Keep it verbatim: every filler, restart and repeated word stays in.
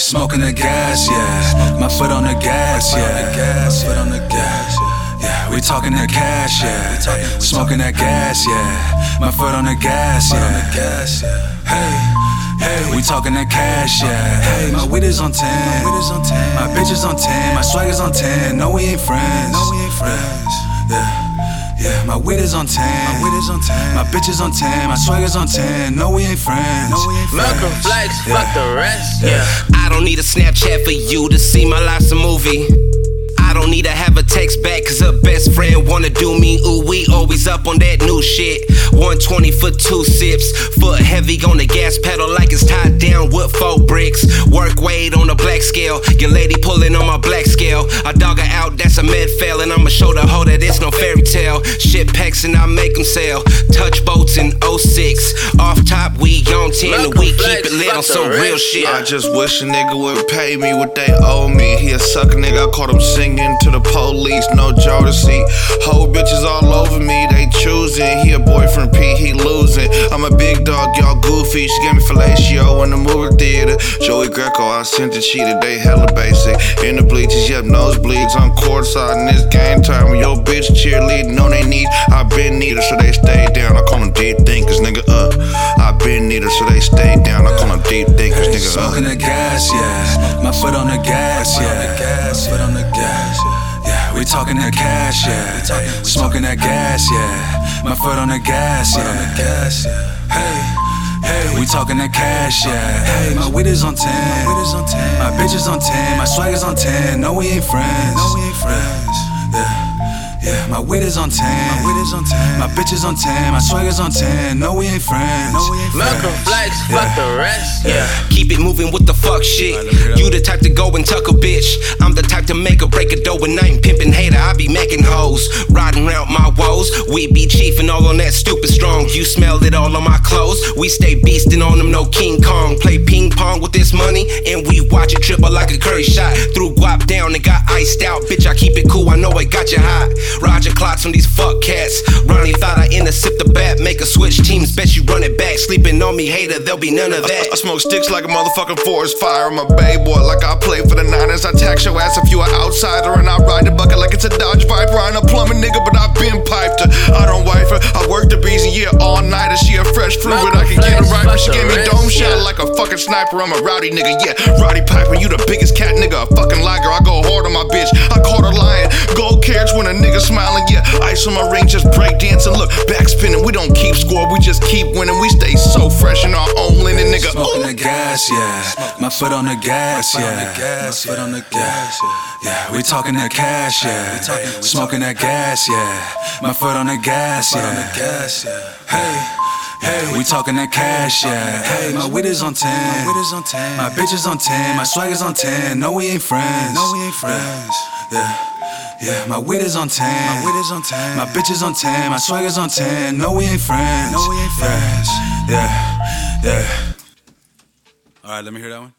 Smoking the gas, yeah. My foot on the gas, yeah. Foot on the gas, yeah. We talking that cash, yeah. Smoking that gas, yeah. My foot on the gas, yeah. Hey. Hey, we talking that cash, yeah. Hey, my weed is on ten. My bitch is on ten. My swag is on ten. No, we ain't friends. No, we ain't friends. Yeah, yeah. My weed is on ten. My weed is on ten. My bitch is on ten. My swag is on ten. No, we ain't friends. No, we ain't friends. Malcolm Flex, yeah. Fuck the rest. Yeah. yeah. I don't need a Snapchat for you to see my life's a movie. I don't need to have a text back cause her best friend wanna do me. Ooh, we always up on that new shit. one twenty for two sips. Foot heavy on the gas pedal like it's tied down with four bricks. Work weight on the black scale. Your lady pulling on my black scale. I dog her out, that's a med fail. And I'ma show the hoe that it's no fairy tale. Shit packs and I make them sell. Touch boats in oh six. Off top, we on ten. And we keep it lit on some real shit. I just wish a nigga would pay me what they owe me. He a sucker nigga, I caught him singing to the police, no Jodeci. Whole bitches all over me, they choosing. He a boyfriend P, he losing. I'm a big dog, y'all goofy. She gave me fellatio in the movie theater. Joey Greco, I sent the cheater, they hella basic. In the bleachers, yep, nosebleeds on courtside in this game time. When your bitch cheerleading on they knees, I been neither, so they stay down. I call them deep thinkers, nigga, uh. I been neither, so they stay down. I call them deep thinkers, nigga, uh. Smoking the gas, yeah. My foot on the gas, yeah. Foot on the gas. Yeah, we talking that cash, yeah. Smoking that gas, yeah. My foot on the gas, yeah. Hey, hey, we talking that cash, yeah. Hey, my weed is on ten. My bitch is on ten. My swag is on ten. No, we ain't friends. No, we ain't friends. Yeah. Yeah, my weed is on ten. My weed is on ten. My bitch is on ten. My swag is on ten. No, we ain't friends. No, we ain't friends. Malcolm Flex, yeah. Fuck the rest. Yeah. Yeah. Keep it moving with the fuck shit. You the type to go and tuck a bitch. I'm the type to make or break a dough when I ain't pimping hater. I be making hoes, riding around my woes. We be chiefin' all on that stupid strong. You smell it all on my clothes. We stay beastin' on them, no King Kong. Play ping pong with this money, and we watch it triple like a Curry shot. Threw guap down and got iced out. Bitch, I keep it cool, I know it got you hot. Roger clocks on these fuck cats. Ronnie thought I intercept the bat. Make a switch teams, bet you run it back. Sleeping on me, hater, there'll be none of that. I, I smoke sticks like a motherfucking forest fire. I'm a bay boy like I play for the Niners. I tax your ass if you an outsider, and I ride the bucket like it's a Dodge Viper. I ain't a plumbing nigga, but I've been piped her. I don't wife her. I work the bees a year all nighter. She a fresh fruit, but I can get her right. She gave me dome shot like a fucking sniper. I'm a rowdy nigga, yeah. Roddy Piper, you the biggest cat nigga, a fucking liger. I go hard on my bitch. I caught her lying. Gold carrots when a nigga smiling, yeah. Ice on my ring, just break dancing. Look, back spinning. We don't keep score, we just keep winning. We stay so fresh in our own linen, nigga. Smoking the gas, yeah. My foot on the gas, yeah. My foot on the gas, yeah. We talking that cash, yeah. Smoking that gas, yeah. My foot on the gas, yeah. Hey. Hey, we talking that cash, yeah. Hey, my weed is on ten. My bitch is on ten. My swag is on ten. No, we ain't friends. No, we ain't friends. Yeah. Yeah, my weed is on ten. My weed is on ten. My bitch is on ten. My swag is on ten. No, we ain't friends. No, we ain't friends. Yeah, yeah. All right, let me hear that one.